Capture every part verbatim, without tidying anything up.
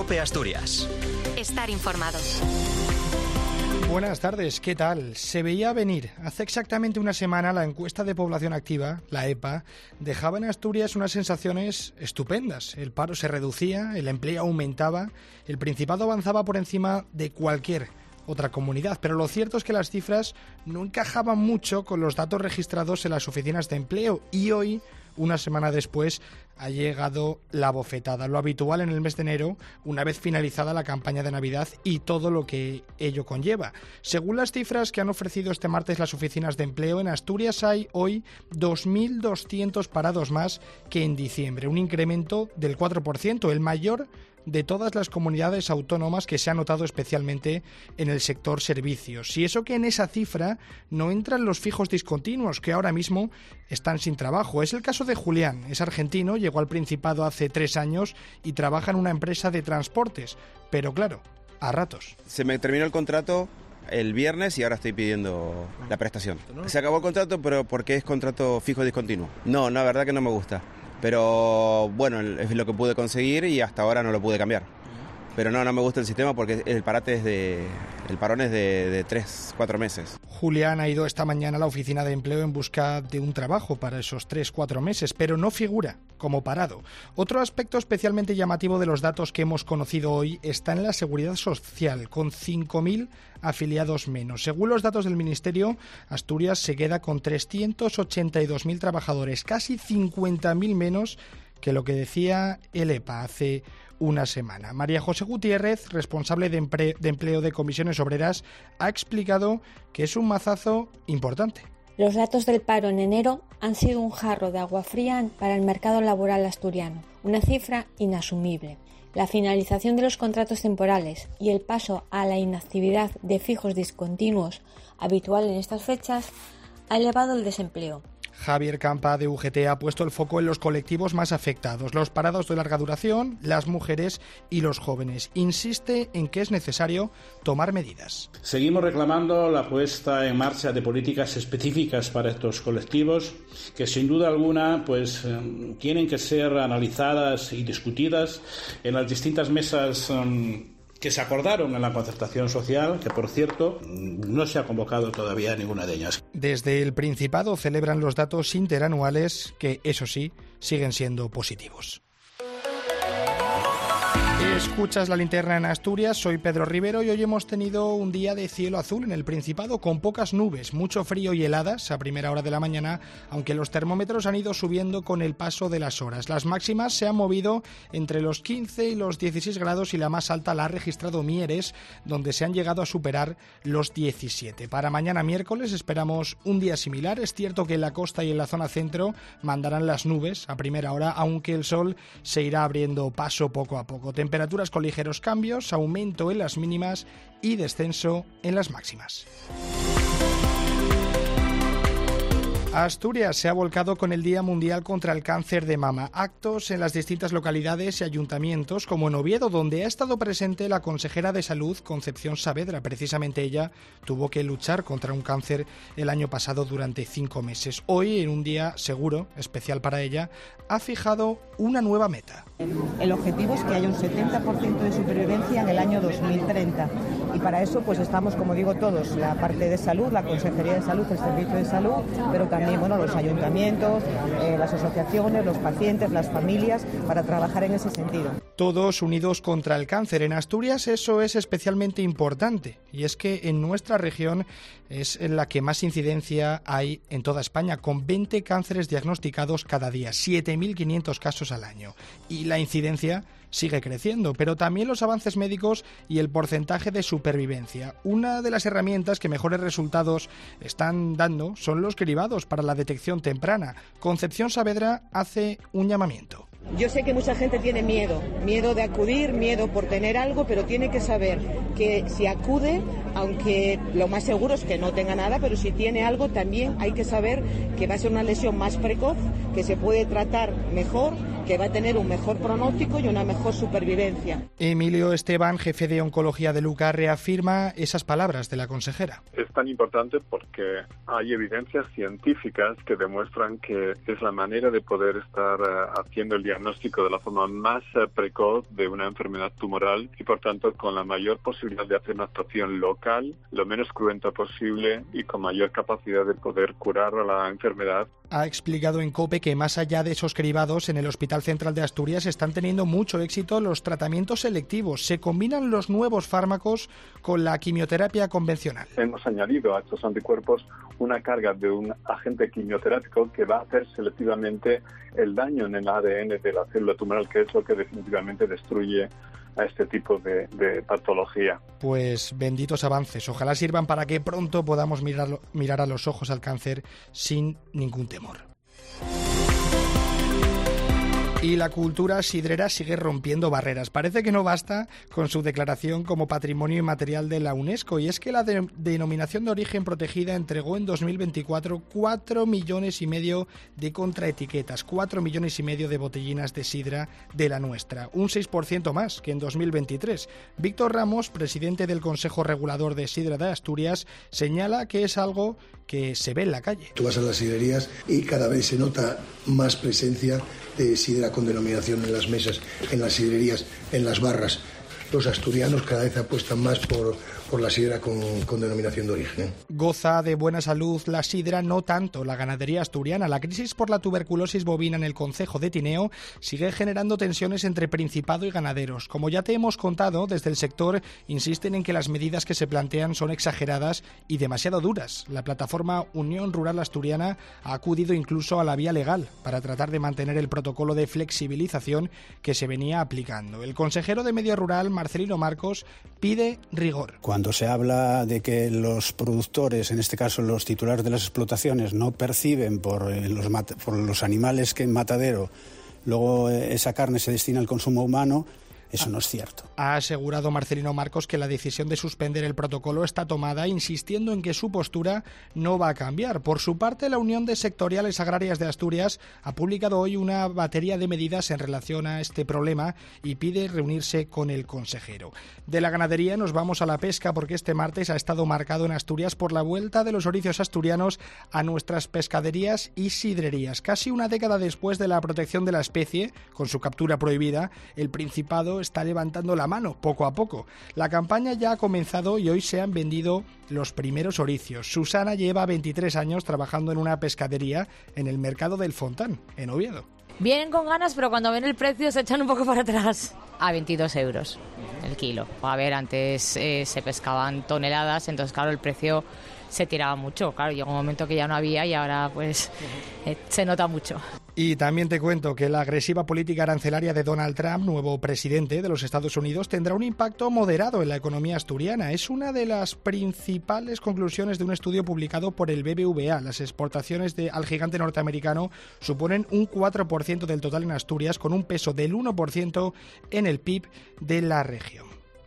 COPE Asturias. Estar informado. Buenas tardes, ¿qué tal? Se veía venir. Hace exactamente una semana la encuesta de población activa, la E P A, dejaba en Asturias unas sensaciones estupendas. El paro se reducía, el empleo aumentaba, el Principado avanzaba por encima de cualquier otra comunidad, pero lo cierto es que las cifras no encajaban mucho con los datos registrados en las oficinas de empleo y hoy, una semana después, ha llegado la bofetada, lo habitual en el mes de enero, una vez finalizada la campaña de Navidad y todo lo que ello conlleva. Según las cifras que han ofrecido este martes las oficinas de empleo, en Asturias hay hoy dos mil doscientos parados más que en diciembre, un incremento del cuatro por ciento, el mayor de todas las comunidades autónomas, que se ha notado especialmente en el sector servicios. Y eso que en esa cifra no entran los fijos discontinuos, que ahora mismo están sin trabajo. Es el caso de Julián, es argentino, llegó al Principado hace tres años y trabaja en una empresa de transportes, pero claro, a ratos. Se me terminó el contrato el viernes y ahora estoy pidiendo la prestación. Se acabó el contrato, pero porque es contrato fijo discontinuo. No, la verdad que no me gusta. Pero bueno, es lo que pude conseguir y hasta ahora no lo pude cambiar. Pero no, no me gusta el sistema porque el parate es de, el parón es de, de tres, cuatro meses. Julián ha ido esta mañana a la oficina de empleo en busca de un trabajo para esos tres, cuatro meses, pero no figura como parado. Otro aspecto especialmente llamativo de los datos que hemos conocido hoy está en la seguridad social, con cinco mil afiliados menos. Según los datos del Ministerio, Asturias se queda con trescientos ochenta y dos mil trabajadores, casi cincuenta mil menos que lo que decía el E P A hace una semana. María José Gutiérrez, responsable de, empre- de empleo de Comisiones Obreras, ha explicado que es un mazazo importante. Los datos del paro en enero han sido un jarro de agua fría para el mercado laboral asturiano, una cifra inasumible. La finalización de los contratos temporales y el paso a la inactividad de fijos discontinuos habitual en estas fechas ha elevado el desempleo. Javier Campa de U G T ha puesto el foco en los colectivos más afectados, los parados de larga duración, las mujeres y los jóvenes. Insiste en que es necesario tomar medidas. Seguimos reclamando la puesta en marcha de políticas específicas para estos colectivos que sin duda alguna pues tienen que ser analizadas y discutidas en las distintas mesas um, que se acordaron en la concertación social, que por cierto no se ha convocado todavía ninguna de ellas. Desde el Principado celebran los datos interanuales que, eso sí, siguen siendo positivos. Escuchas La Linterna en Asturias, soy Pedro Rivero y hoy hemos tenido un día de cielo azul en el Principado con pocas nubes, mucho frío y heladas a primera hora de la mañana, aunque los termómetros han ido subiendo con el paso de las horas. Las máximas se han movido entre los quince y los dieciséis grados y la más alta la ha registrado Mieres, donde se han llegado a superar los diecisiete. Para mañana miércoles esperamos un día similar. Es cierto que en la costa y en la zona centro mandarán las nubes a primera hora, aunque el sol se irá abriendo paso poco a poco. Temperaturas con ligeros cambios, aumento en las mínimas y descenso en las máximas. Asturias se ha volcado con el Día Mundial contra el Cáncer de Mama. Actos en las distintas localidades y ayuntamientos, como en Oviedo, donde ha estado presente la consejera de Salud, Concepción Saavedra. Precisamente ella tuvo que luchar contra un cáncer el año pasado durante cinco meses. Hoy, en un día seguro, especial para ella, ha fijado una nueva meta. El objetivo es que haya un setenta por ciento de supervivencia en el año dos mil treinta. Y para eso pues estamos, como digo, todos, la parte de salud, la Consejería de Salud, el Servicio de Salud, pero también bueno, los ayuntamientos, eh, las asociaciones, los pacientes, las familias, para trabajar en ese sentido. Todos unidos contra el cáncer. En Asturias eso es especialmente importante, y es que en nuestra región es en la que más incidencia hay en toda España, con veinte cánceres diagnosticados cada día, siete mil quinientos casos al año. Y la incidencia sigue creciendo, pero también los avances médicos y el porcentaje de supervivencia. Una de las herramientas que mejores resultados están dando son los cribados para la detección temprana. Concepción Saavedra hace un llamamiento. Yo sé que mucha gente tiene miedo, miedo de acudir, miedo por tener algo, pero tiene que saber que si acude, aunque lo más seguro es que no tenga nada, pero si tiene algo también hay que saber que va a ser una lesión más precoz, que se puede tratar mejor, que va a tener un mejor pronóstico y una mejor supervivencia. Emilio Esteban, jefe de oncología de Luca, reafirma esas palabras de la consejera. Es tan importante porque hay evidencias científicas que demuestran que es la manera de poder estar uh, haciendo el diagnóstico de la forma más uh, precoz de una enfermedad tumoral y por tanto con la mayor posibilidad de hacer una actuación local, lo menos cruenta posible y con mayor capacidad de poder curar a la enfermedad. Ha explicado en COPE que más allá de esos cribados, en el Hospital Central de Asturias están teniendo mucho éxito los tratamientos selectivos. Se combinan los nuevos fármacos con la quimioterapia convencional. Hemos añadido a estos anticuerpos una carga de un agente quimioterápico que va a hacer selectivamente el daño en el A D N de la célula tumoral, que es lo que definitivamente destruye a este tipo de, de patología. Pues benditos avances. Ojalá sirvan para que pronto podamos mirar, mirar a los ojos al cáncer sin ningún temor. Y la cultura sidrera sigue rompiendo barreras. Parece que no basta con su declaración como patrimonio inmaterial de la UNESCO. Y es que la de- denominación de origen protegida entregó en dos mil veinticuatro cuatro millones y medio de contraetiquetas, cuatro millones y medio de botellinas de sidra de la nuestra, un seis por ciento más que en dos mil veintitrés. Víctor Ramos, presidente del Consejo Regulador de Sidra de Asturias, señala que es algo que se ve en la calle. Tú vas a las sidrerías y cada vez se nota más presencia de sidra con denominación en las mesas, en las sidrerías, en las barras. Los asturianos cada vez apuestan más por, por la sidra con, con denominación de origen. Goza de buena salud la sidra, no tanto la ganadería asturiana. La crisis por la tuberculosis bovina en el concejo de Tineo sigue generando tensiones entre Principado y ganaderos. Como ya te hemos contado, desde el sector insisten en que las medidas que se plantean son exageradas y demasiado duras. La plataforma Unión Rural Asturiana ha acudido incluso a la vía legal para tratar de mantener el protocolo de flexibilización que se venía aplicando. El consejero de Medio Rural, Marcelino Marcos, pide rigor. Cuando se habla de que los productores, en este caso los titulares de las explotaciones, no perciben por eh, los, mat- por los animales que en matadero, luego eh, esa carne se destina al consumo humano, eso no es cierto. Ha asegurado Marcelino Marcos que la decisión de suspender el protocolo está tomada, insistiendo en que su postura no va a cambiar. Por su parte, la Unión de Sectoriales Agrarias de Asturias ha publicado hoy una batería de medidas en relación a este problema y pide reunirse con el consejero. De la ganadería nos vamos a la pesca, porque este martes ha estado marcado en Asturias por la vuelta de los oricios asturianos a nuestras pescaderías y sidrerías. Casi una década después de la protección de la especie, con su captura prohibida, el Principado está levantando la mano poco a poco. La campaña ya ha comenzado y hoy se han vendido los primeros oricios. Susana lleva veintitrés años trabajando en una pescadería en el mercado del Fontán, en Oviedo. Vienen con ganas, pero cuando ven el precio se echan un poco para atrás. A veintidós euros el kilo. A ver, antes eh, se pescaban toneladas, entonces claro, el precio se tiraba mucho. Claro, llegó un momento que ya no había y ahora pues eh, se nota mucho. Y también te cuento que la agresiva política arancelaria de Donald Trump, nuevo presidente de los Estados Unidos, tendrá un impacto moderado en la economía asturiana. Es una de las principales conclusiones de un estudio publicado por el B B V A. Las exportaciones de, al gigante norteamericano suponen un cuatro por ciento del total en Asturias, con un peso del uno por ciento en el P I B de la región.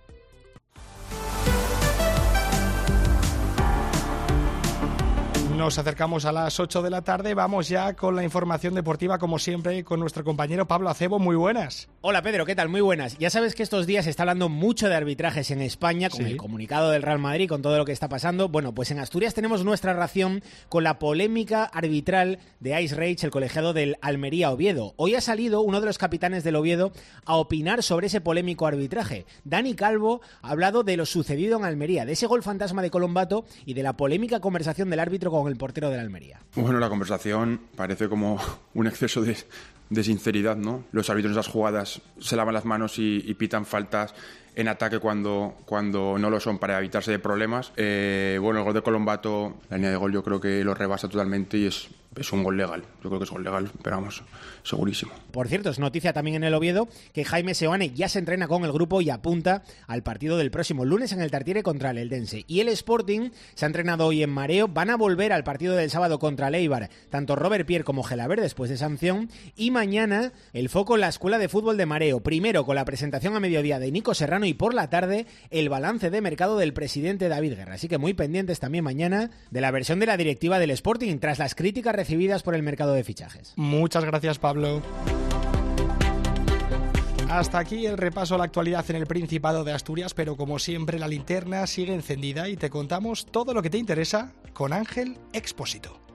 Nos acercamos a las ocho de la tarde, vamos ya con la información deportiva, como siempre, con nuestro compañero Pablo Acebo. Muy buenas. Hola Pedro, ¿qué tal? Muy buenas. Ya sabes que estos días se está hablando mucho de arbitrajes en España, con sí. el comunicado del Real Madrid, con todo lo que está pasando. Bueno, pues en Asturias tenemos nuestra ración con la polémica arbitral de Ice Rage, el colegiado del Almería Oviedo. Hoy ha salido uno de los capitanes del Oviedo a opinar sobre ese polémico arbitraje. Dani Calvo ha hablado de lo sucedido en Almería, de ese gol fantasma de Colombato y de la polémica conversación del árbitro con el portero del Almería. Bueno, la conversación parece como un exceso de, de sinceridad, ¿no? Los árbitros en esas jugadas se lavan las manos y, y pitan faltas en ataque cuando, cuando no lo son, para evitarse de problemas. Eh, bueno, el gol de Colombato, la línea de gol yo creo que lo rebasa totalmente y es, es un gol legal. Yo creo que es gol legal, pero vamos, segurísimo. Por cierto, es noticia también en el Oviedo que Jaime Seoane ya se entrena con el grupo y apunta al partido del próximo lunes en el Tartiere contra el Eldense. Y el Sporting se ha entrenado hoy en Mareo. Van a volver al partido del sábado contra el Eibar, tanto Robert Pierre como Gelabert después de sanción. Y mañana el foco en la Escuela de Fútbol de Mareo. Primero con la presentación a mediodía de Nico Serrano y por la tarde el balance de mercado del presidente David Guerra. Así que muy pendientes también mañana de la versión de la directiva del Sporting tras las críticas recibidas por el mercado de fichajes. Muchas gracias, Pablo. Hasta aquí el repaso a la actualidad en el Principado de Asturias, pero como siempre la linterna sigue encendida y te contamos todo lo que te interesa con Ángel Expósito.